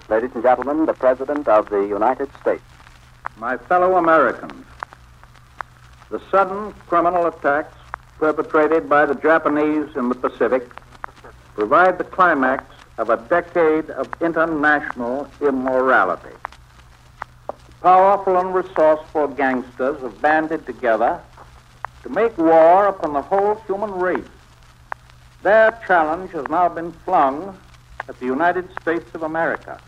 Ladies and gentlemen, the President of the United States. My fellow Americans, the sudden criminal attacks perpetrated by the Japanese in the Pacific provide the climax of a decade of international immorality. Powerful and resourceful gangsters have banded together to make war upon the whole human race. Their challenge has now been flung at the United States of America.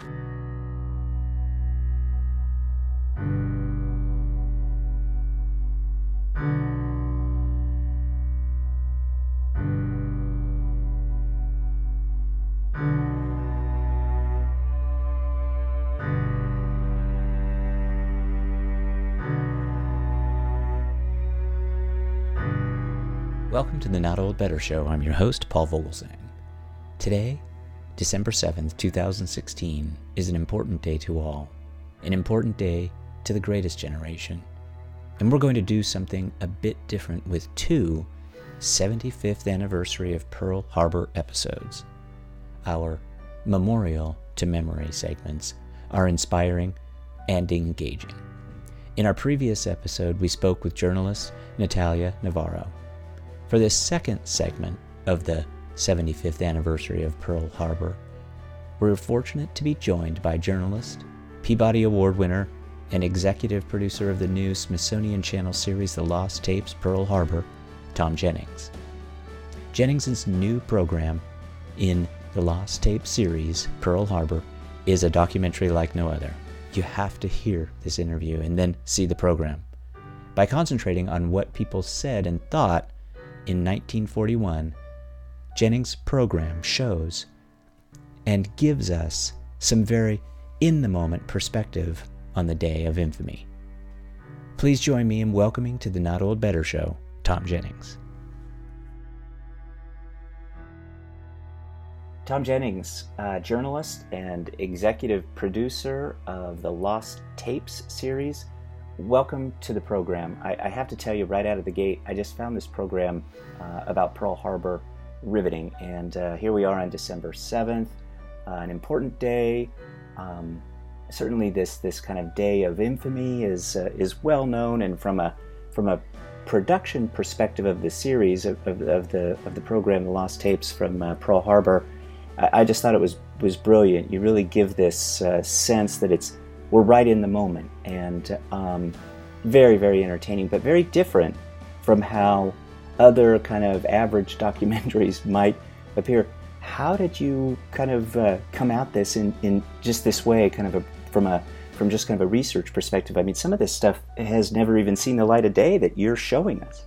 Welcome to the Not Old Better Show. I'm your host, Paul Vogelsang. Today, December 7th, 2016, is an important day to all. An important day to the greatest generation. And we're going to do something a bit different with two 75th anniversary of Pearl Harbor episodes. Our memorial to memory segments are inspiring and engaging. In our previous episode, we spoke with journalist Natalia Navarro. For this second segment of the 75th anniversary of Pearl Harbor, we're fortunate to be joined by journalist, Peabody Award winner, and executive producer of the new Smithsonian Channel series The Lost Tapes Pearl Harbor, Tom Jennings. Jennings' new program in the Lost Tapes series, Pearl Harbor, is a documentary like no other. You have to hear this interview and then see the program. By concentrating on what people said and thought in 1941, Jennings' program shows and gives us some very in-the-moment perspective on the day of infamy. Please join me in welcoming to the Not Old Better Show, Tom Jennings. Tom Jennings, journalist and executive producer of the Lost Tapes series. Welcome to the program. I have to tell you right out of the gate, I just found this program about Pearl Harbor riveting, and here we are on December 7th, an important day. Certainly this kind of day of infamy is well known, and from a production perspective of the series of the program, The Lost Tapes from Pearl Harbor, I just thought it was brilliant. You really give this sense that we're right in the moment, and very, very entertaining, but very different from how other kind of average documentaries might appear. How did you kind of come at this in just this way, kind of from just kind of a research perspective? I mean, some of this stuff has never even seen the light of day that you're showing us.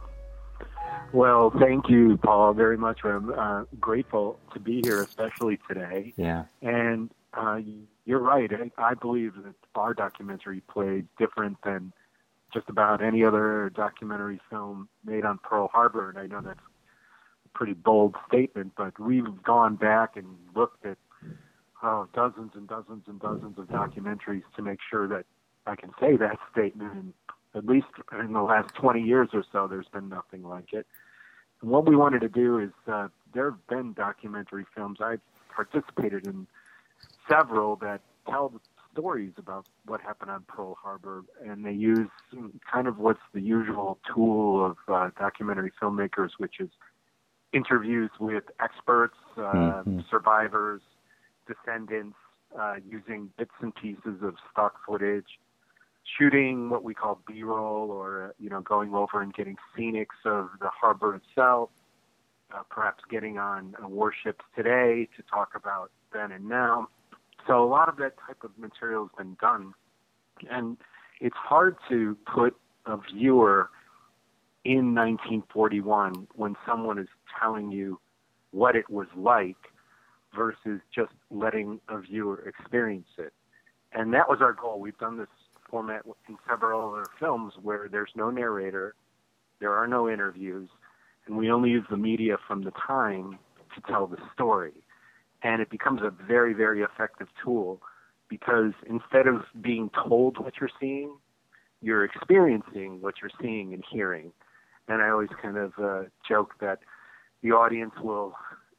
Well, thank you, Paul, very much. I'm grateful to be here, especially today. Yeah. And you're right. I believe that our documentary played different than just about any other documentary film made on Pearl Harbor. And I know that's a pretty bold statement, but we've gone back and looked at dozens and dozens and dozens of documentaries to make sure that I can say that statement. And at least in the last 20 years or so, there's been nothing like it. And what we wanted to do is there have been documentary films. I've participated in several that tell the stories about what happened on Pearl Harbor, and they use kind of what's the usual tool of documentary filmmakers, which is interviews with experts, survivors, descendants, using bits and pieces of stock footage, shooting what we call B-roll, or going over and getting scenics of the harbor itself, perhaps getting on warships today to talk about then and now. So a lot of that type of material has been done, and it's hard to put a viewer in 1941 when someone is telling you what it was like versus just letting a viewer experience it. And that was our goal. We've done this format in several other films where there's no narrator, there are no interviews, and we only use the media from the time to tell the story. And it becomes a very, very effective tool because instead of being told what you're seeing, you're experiencing what you're seeing and hearing. And I always kind of joke that the audience will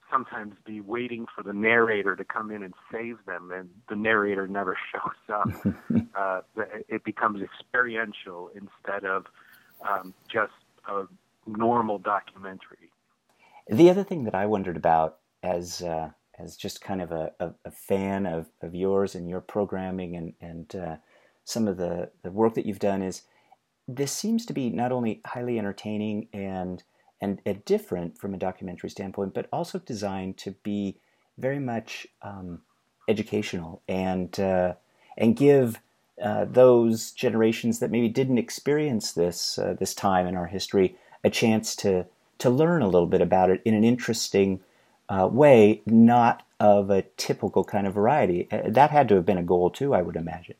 sometimes be waiting for the narrator to come in and save them, and the narrator never shows up. It becomes experiential instead of just a normal documentary. The other thing that I wondered about as just kind of a fan of yours and your programming and some of the work that you've done is this seems to be not only highly entertaining and different from a documentary standpoint, but also designed to be very much educational and give those generations that maybe didn't experience this time in our history a chance to learn a little bit about it in an interesting way, not of a typical kind of variety. That had to have been a goal too, I would imagine.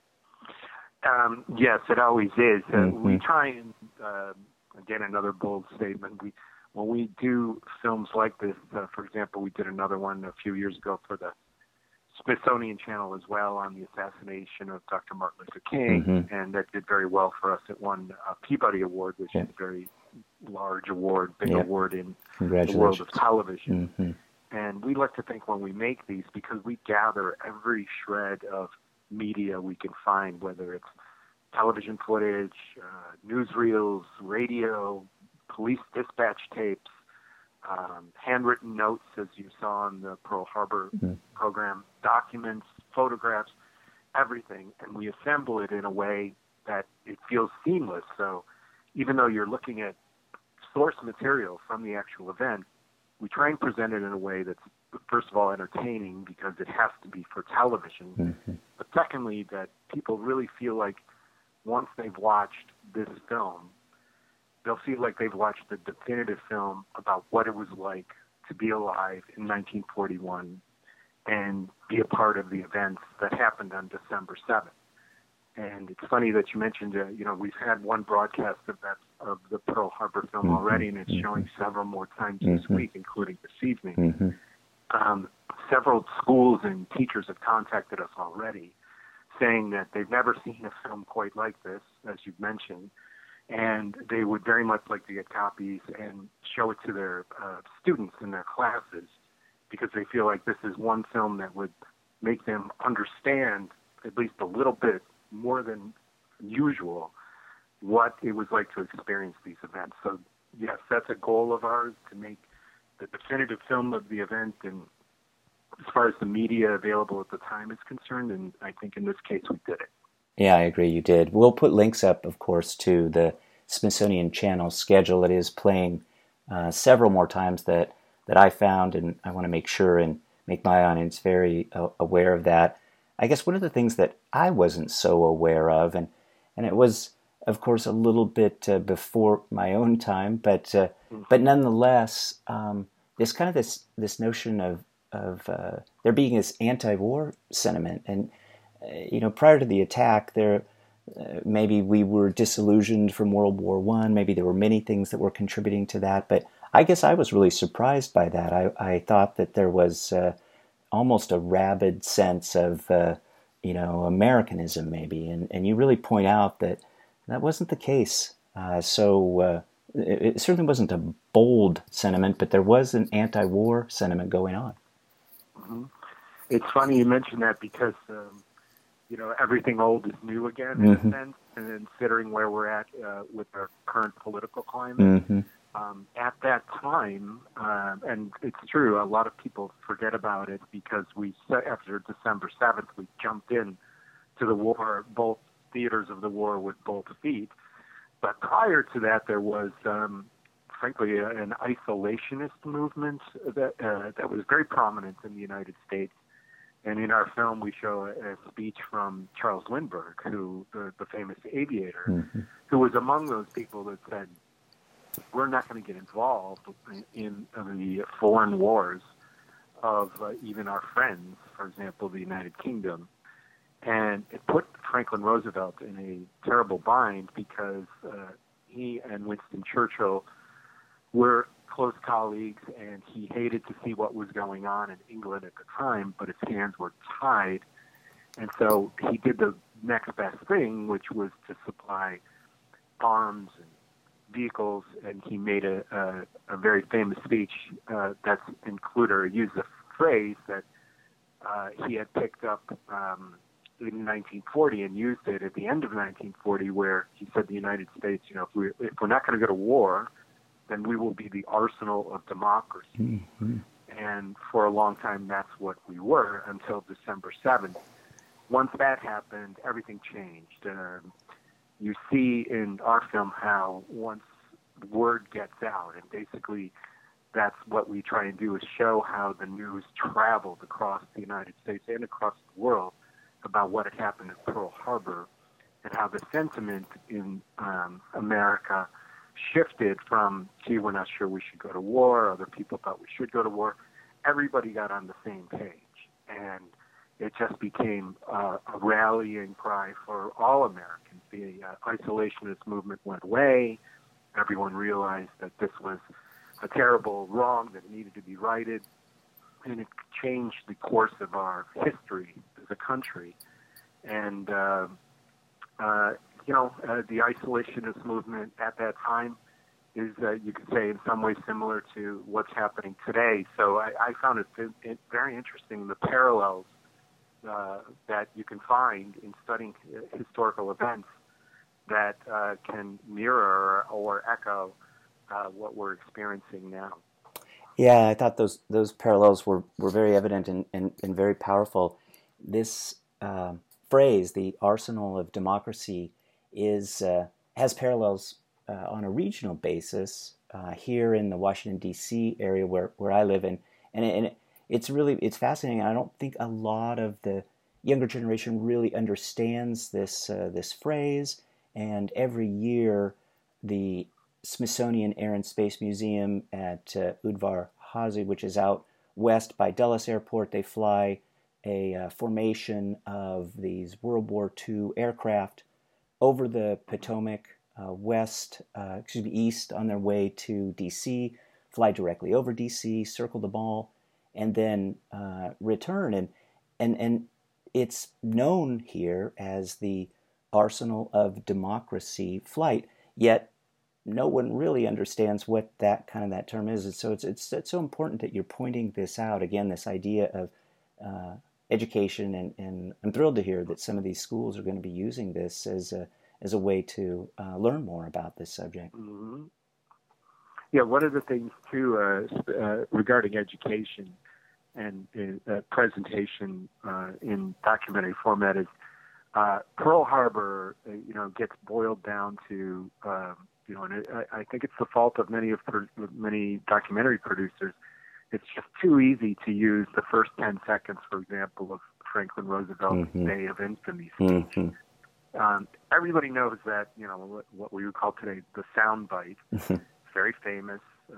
Yes, it always is. We try and, again, another bold statement, when we do films like this, for example, we did another one a few years ago for the Smithsonian Channel as well on the assassination of Dr. Martin Luther King, and that did very well for us. It won a Peabody Award, which is a very large award, big award in the world of television. And we like to think when we make these, because we gather every shred of media we can find, whether it's television footage, newsreels, radio, police dispatch tapes, handwritten notes, as you saw in the Pearl Harbor program, documents, photographs, everything. And we assemble it in a way that it feels seamless. So even though you're looking at source material from the actual event, we try and present it in a way that's, first of all, entertaining, because it has to be for television. But secondly, that people really feel like once they've watched this film, they'll feel like they've watched the definitive film about what it was like to be alive in 1941 and be a part of the events that happened on December 7th. And it's funny that you mentioned, we've had one broadcast of the Pearl Harbor film already, and it's showing several more times this week, including this evening. Several schools and teachers have contacted us already saying that they've never seen a film quite like this, as you've mentioned, and they would very much like to get copies and show it to their students in their classes, because they feel like this is one film that would make them understand at least a little bit more than usual what it was like to experience these events. So yes, that's a goal of ours, to make the definitive film of the event, and as far as the media available at the time is concerned, and I think in this case we did it. Yeah, I agree you did. We'll put links up, of course, to the Smithsonian Channel schedule. It is playing several more times that I found, and I want to make sure and make my audience very aware of that. I guess one of the things that I wasn't so aware of, and it was, of course, a little bit before my own time, but nonetheless, this kind of this notion of there being this anti-war sentiment, and prior to the attack, maybe we were disillusioned from World War I. Maybe there were many things that were contributing to that, but I guess I was really surprised by that. I thought that there was almost a rabid sense of Americanism, maybe, and you really point out that wasn't the case. So it certainly wasn't a bold sentiment, but there was an anti-war sentiment going on. It's funny you mentioned that, because everything old is new again, in a sense, and considering where we're at with our current political climate. At that time, and it's true, a lot of people forget about it, because after December 7th, we jumped in to the war, both theaters of the war, with both feet. But prior to that, there was, frankly, an isolationist movement that was very prominent in the United States. And in our film, we show a speech from Charles Lindbergh, the famous aviator, who was among those people that said, we're not going to get involved in the foreign wars of even our friends, for example, the United Kingdom. And it put Franklin Roosevelt in a terrible bind, because he and Winston Churchill were close colleagues, and he hated to see what was going on in England at the time, but his hands were tied. And so he did the next best thing, which was to supply arms and vehicles, and he made a very famous speech that's included or used the phrase that he had picked up in 1940 and used it at the end of 1940, where he said the United States, if we're not going to go to war, then we will be the arsenal of democracy. Mm-hmm. And for a long time, that's what we were until December 7th. Once that happened, everything changed. You see in our film how once word gets out, and basically that's what we try and do, is show how the news traveled across the United States and across the world about what had happened at Pearl Harbor, and how the sentiment in America shifted from, gee, we're not sure we should go to war, other people thought we should go to war. Everybody got on the same page, and it just became a rallying cry for all Americans. The isolationist movement went away. Everyone realized that this was a terrible wrong that needed to be righted, and it changed the course of our history as a country. And, the isolationist movement at that time is, you could say, in some ways similar to what's happening today. So I found it very interesting, the parallels that you can find in studying historical events that can mirror or echo what we're experiencing now. Yeah, I thought those parallels were very evident and very powerful. This phrase, the arsenal of democracy, has parallels on a regional basis here in the Washington, D.C. area where I live in. And it's fascinating. I don't think a lot of the younger generation really understands this phrase. And every year, the Smithsonian Air and Space Museum at Udvar Hazy, which is out west by Dulles Airport, they fly a formation of these World War II aircraft over the Potomac east on their way to D.C., fly directly over D.C., circle the ball, and then return. And it's known here as the Arsenal of Democracy flight, yet no one really understands what that term is. And so it's so important that you're pointing this out, again, this idea of education, and I'm thrilled to hear that some of these schools are going to be using this as a way to learn more about this subject. Mm-hmm. Yeah, one of the things, too, regarding education and presentation in documentary format is Pearl Harbor, gets boiled down to, and I think it's the fault of many documentary producers. It's just too easy to use the first 10 seconds, for example, of Franklin Roosevelt's Mm-hmm. Day of Infamy speech. Mm-hmm. Everybody knows that, what we would call today the sound bite. It's very famous.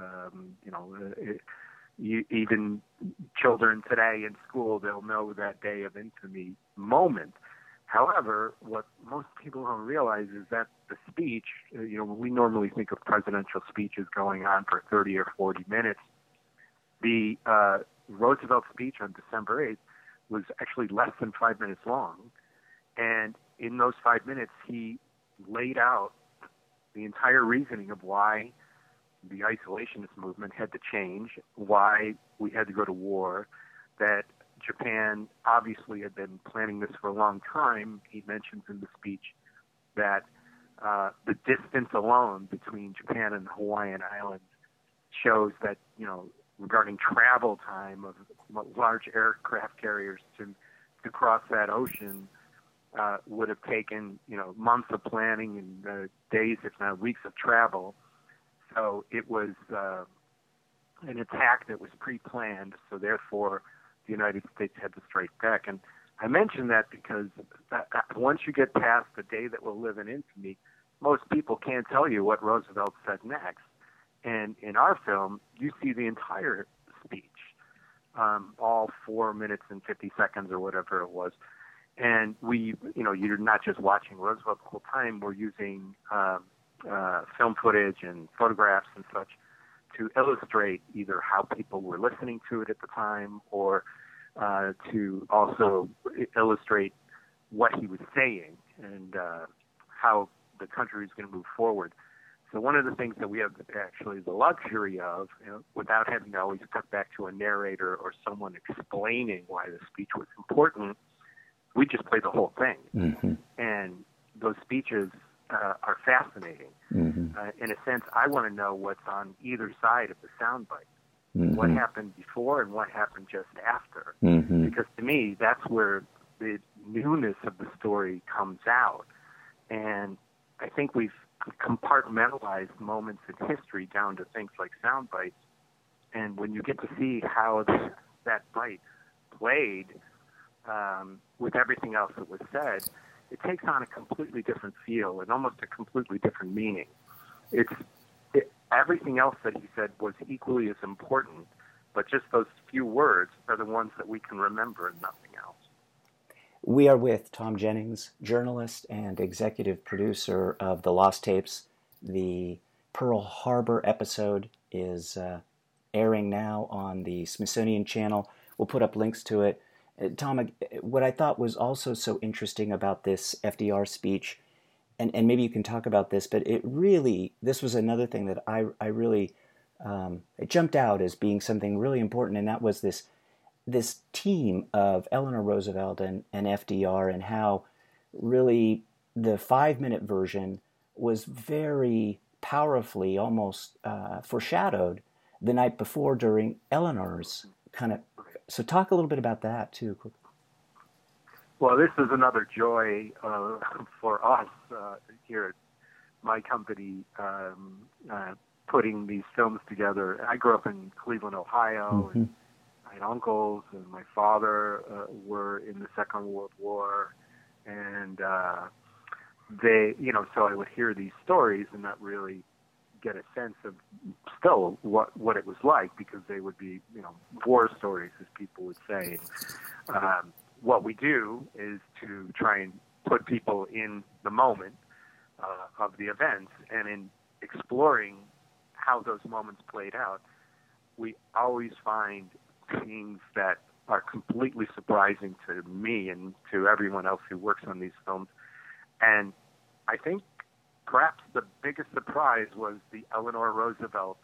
Even children today in school, they'll know that Day of Infamy moment. However, what most people don't realize is that the speech, we normally think of presidential speeches going on for 30 or 40 minutes. The Roosevelt speech on December 8th was actually less than 5 minutes long. And in those 5 minutes, he laid out the entire reasoning of why the isolationist movement had to change, why we had to go to war, that Japan obviously had been planning this for a long time. He mentions in the speech that the distance alone between Japan and the Hawaiian Islands shows that, regarding travel time of large aircraft carriers to cross that ocean would have taken, months of planning and days, if not weeks of travel. So it was an attack that was pre-planned, so therefore the United States had to strike back. And I mention that because once you get past the day that will live in infamy, most people can't tell you what Roosevelt said next. And in our film, you see the entire speech, all 4 minutes and 50 seconds or whatever it was. And you're not just watching Roosevelt the whole time. We're using film footage and photographs and such to illustrate either how people were listening to it at the time, or to also illustrate what he was saying and how the country is going to move forward. So one of the things that we have actually the luxury of, without having to always cut back to a narrator or someone explaining why the speech was important, we just play the whole thing. Mm-hmm. And those speeches are fascinating. Mm-hmm. In a sense, I want to know what's on either side of the soundbite. Mm-hmm. What happened before and what happened just after. Mm-hmm. Because to me, that's where the newness of the story comes out. And I think we've compartmentalized moments in history down to things like sound bites. And when you get to see how that bite played with everything else that was said, it takes on a completely different feel and almost a completely different meaning. Everything else that he said was equally as important, but just those few words are the ones that we can remember and nothing else. We are with Tom Jennings, journalist and executive producer of The Lost Tapes. The Pearl Harbor episode is airing now on the Smithsonian Channel. We'll put up links to it. Tom, what I thought was also so interesting about this FDR speech, and maybe you can talk about this, but this was another thing that I really, it jumped out as being something really important, and that was this team of Eleanor Roosevelt and FDR, and how really the 5-minute version was very powerfully almost foreshadowed the night before during Eleanor's kind of. So talk a little bit about that too. Well, this is another joy for us here at my company, putting these films together. I grew up in Cleveland, Ohio, Mm-hmm. and I had uncles, and my father were in the Second World War, and they, so I would hear these stories and not really get a sense of still what it was like, because they would be, war stories, as people would say. What we do is to try and put people in the moment of the events, and in exploring how those moments played out, we always find things that are completely surprising to me and to everyone else who works on these films. And I think perhaps the biggest surprise was the Eleanor Roosevelt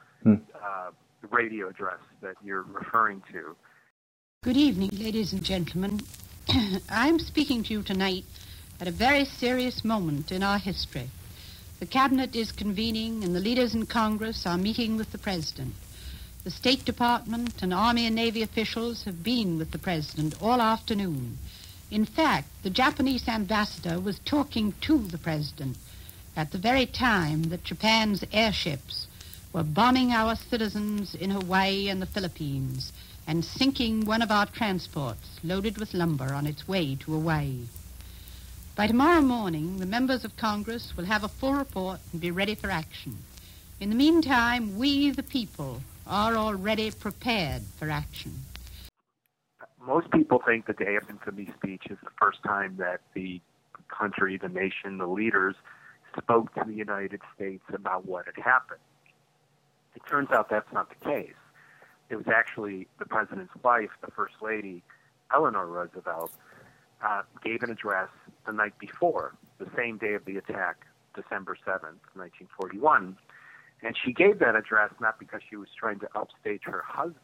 radio address that you're referring to. Good evening, ladies and gentlemen. I'm speaking to you tonight at a very serious moment in our history. The Cabinet is convening and the leaders in Congress are meeting with the President. The State Department and Army and Navy officials have been with the President all afternoon. In fact, the Japanese ambassador was talking to the President at the very time that Japan's airships were bombing our citizens in Hawaii and the Philippines and sinking one of our transports loaded with lumber on its way to Hawaii. By tomorrow morning, the members of Congress will have a full report and be ready for action. In the meantime, we, the people, are already prepared for action. Most people think the Day of Infamy speech is the first time that the country, the nation, the leaders spoke to the United States about what had happened. It turns out that's not the case. It was actually the President's wife, the First Lady, Eleanor Roosevelt, gave an address the night before, the same day of the attack, December 7th, 1941. And she gave that address not because she was trying to upstage her husband,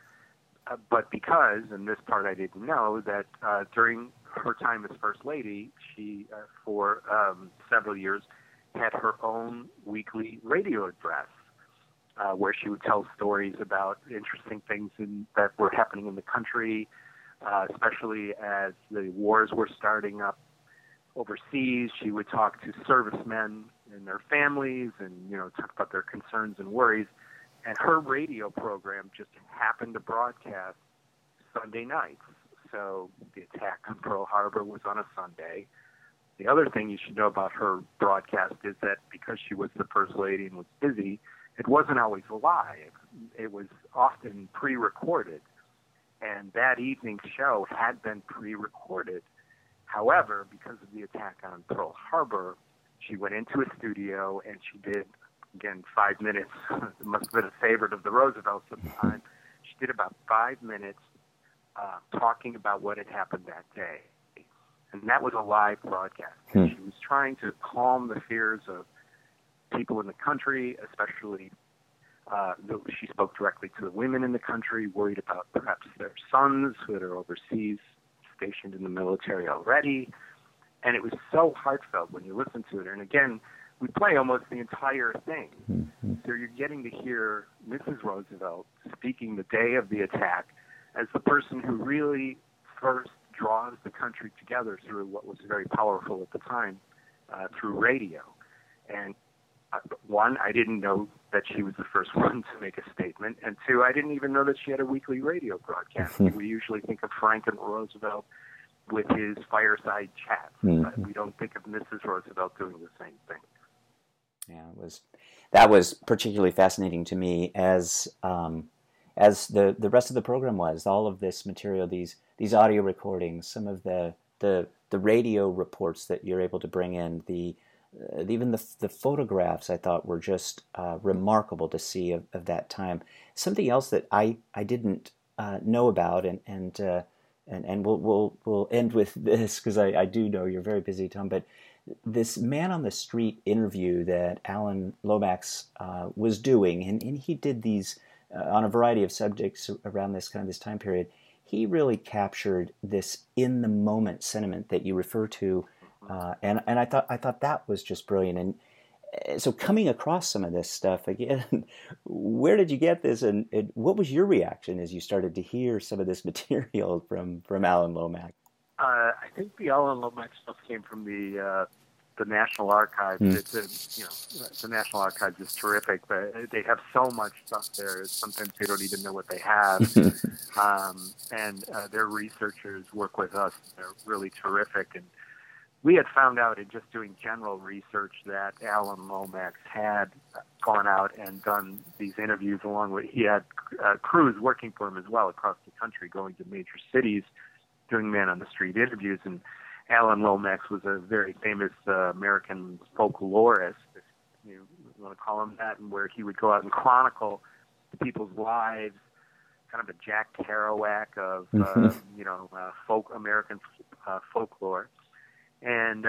but because, and this part I didn't know, that during her time as First Lady, she, for several years, had her own weekly radio address where she would tell stories about interesting things that were happening in the country, especially as the wars were starting up overseas. She would talk to servicemen and their families and, talk about their concerns and worries. And her radio program just happened to broadcast Sunday nights. So the attack on Pearl Harbor was on a Sunday. The other thing you should know about her broadcast is that because she was the First Lady and was busy, it wasn't always live. It was often pre-recorded. And that evening's show had been pre-recorded. However, because of the attack on Pearl Harbor, she went into a studio and she did, again, 5 minutes. It must have been a favorite of the Roosevelts at the time. She did about 5 minutes talking about what had happened that day. And that was a live broadcast. And she was trying to calm the fears of people in the country, especially she spoke directly to the women in the country, worried about perhaps their sons who are overseas, stationed in the military already. And it was so heartfelt when you listen to it. And again, we play almost the entire thing. Mm-hmm. So you're getting to hear Mrs. Roosevelt speaking the day of the attack as the person who really first draws the country together through what was very powerful at the time, through radio. And one, I didn't know that she was the first one to make a statement. And two, I didn't even know that she had a weekly radio broadcast. We usually think of Franklin Roosevelt with his fireside chats, but we don't think of Mrs. Roosevelt doing the same thing. Yeah, that was particularly fascinating to me, as the rest of the program was. All of this material, these audio recordings, some of the radio reports that you're able to bring in, even the photographs, I thought were just remarkable to see of that time. Something else that I didn't know about, and we'll end with this because I do know you're very busy, Tom, but this man on the street interview that Alan Lomax was doing, and he did these on a variety of subjects around this time period. He really captured this in the moment sentiment that you refer to, and I thought that was just brilliant. And so coming across some of this stuff again, where did you get this, and what was your reaction as you started to hear some of this material from Alan Lomax? I think the Alan Lomax stuff came from the National Archives. The National Archives is terrific, but they have so much stuff there. Sometimes they don't even know what they have. And their researchers work with us. They're really terrific. And we had found out in just doing general research that Alan Lomax had gone out and done these interviews along with, he had crews working for him as well across the country, going to major cities, doing man-on-the-street interviews. And Alan Lomax was a very famous American folklorist, if you want to call him that, and where he would go out and chronicle people's lives, kind of a Jack Kerouac of American folklore. And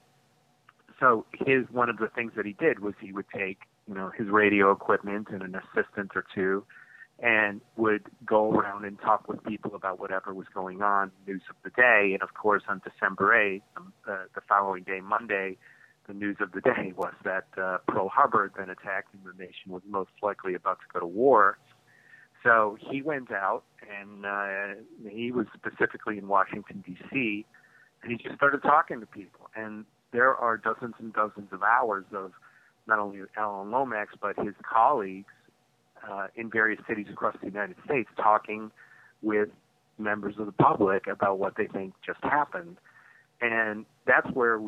so one of the things that he did was he would take his radio equipment and an assistant or two, and would go around and talk with people about whatever was going on, news of the day. And of course, on December 8th, the following day, Monday, the news of the day was that Pearl Harbor had been attacked and the nation was most likely about to go to war. So he went out, and he was specifically in Washington, D.C., and he just started talking to people. And there are dozens and dozens of hours of not only Alan Lomax, but his colleagues in various cities across the United States talking with members of the public about what they think just happened. And that's where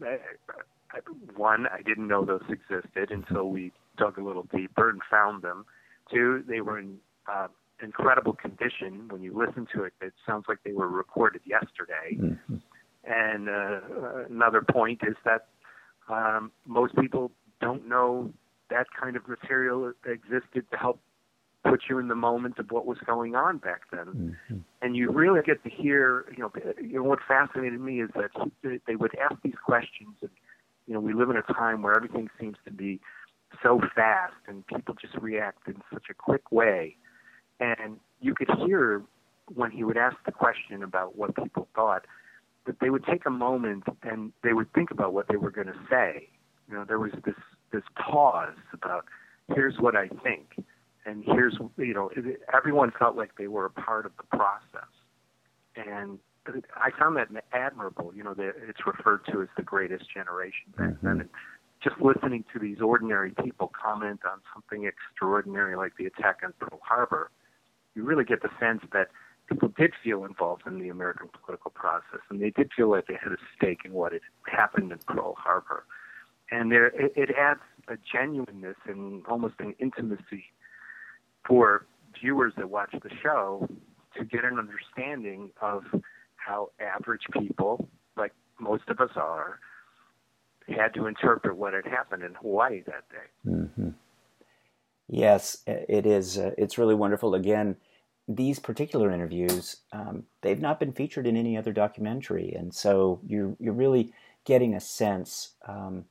I didn't know those existed until we dug a little deeper and found them. Two, they were in incredible condition. When you listen to it, it sounds like they were recorded yesterday. Mm-hmm. And another point is that most people don't know that kind of material existed to help put you in the moment of what was going on back then. Mm-hmm. And you really get to hear, what fascinated me is that they would ask these questions. And, we live in a time where everything seems to be so fast and people just react in such a quick way. And you could hear when he would ask the question about what people thought, that they would take a moment and they would think about what they were going to say. There was this pause about, here's what I think, and here's, everyone felt like they were a part of the process. And I found that admirable. It's referred to as the greatest generation back then. And just listening to these ordinary people comment on something extraordinary like the attack on Pearl Harbor, you really get the sense that people did feel involved in the American political process, and they did feel like they had a stake in what had happened in Pearl Harbor. And it adds a genuineness and almost an intimacy for viewers that watch the show to get an understanding of how average people, like most of us are, had to interpret what had happened in Hawaii that day. Mm-hmm. Yes, it is. It's really wonderful. Again, these particular interviews, they've not been featured in any other documentary, and so you're really getting a sense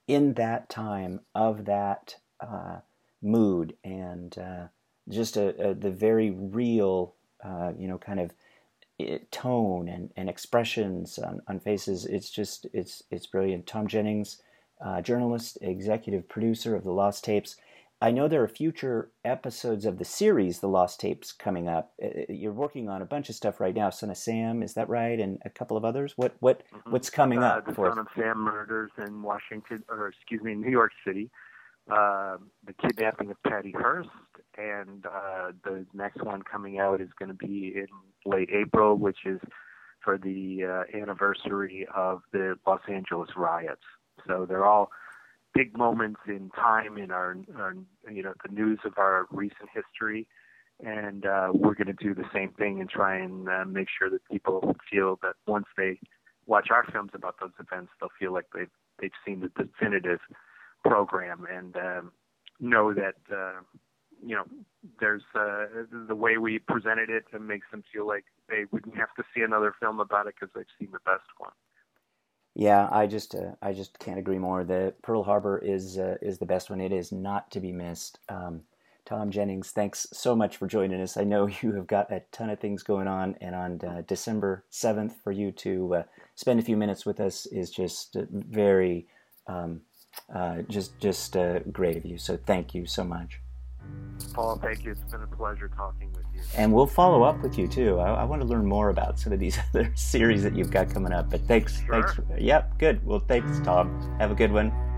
in that time of that mood and just the very real, kind of tone and expressions on faces. It's brilliant. Tom Jennings, journalist, executive producer of The Lost Tapes. I know there are future episodes of the series The Lost Tapes coming up. You're working on a bunch of stuff right now. Son of Sam, is that right? And a couple of others. What's coming up? The Son of Sam murders in New York City. The kidnapping of Patty Hearst, and the next one coming out is going to be in late April, which is for the anniversary of the Los Angeles riots. So they're all big moments in time in our the news of our recent history, and we're going to do the same thing and try and make sure that people feel that once they watch our films about those events, they'll feel like they've seen the definitive program and know that there's the way we presented it and makes them feel like they wouldn't have to see another film about it because they've seen the best one. Yeah, I just can't agree more. The Pearl Harbor is the best one. It is not to be missed. Tom Jennings, thanks so much for joining us. I know you have got a ton of things going on, and on December 7th, for you to spend a few minutes with us is just very great of you. So thank you so much. Paul, thank you. It's been a pleasure talking with you. And we'll follow up with you too. I want to learn more about some of these other series that you've got coming up. But thanks. Sure. Yep, good. Well, thanks, Tom. Have a good one.